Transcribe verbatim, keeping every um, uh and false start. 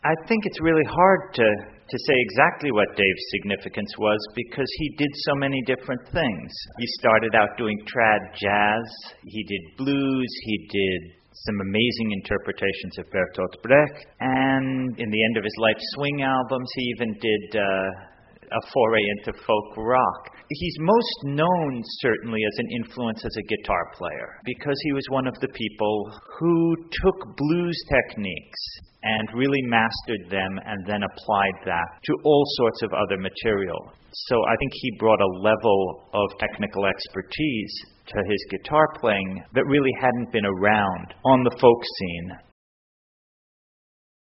I think it's really hard to, to say exactly what Dave's significance was because he did so many different things. He started out doing trad jazz, he did blues, he did some amazing interpretations of Bertolt Brecht, and in the end of his life, swing albums. He even did uh, a foray into folk rock. He's most known, certainly, as an influence as a guitar player, because he was one of the people who took blues techniques and really mastered them and then applied that to all sorts of other material. So I think he brought a level of technical expertise to his guitar playing that really hadn't been around on the folk scene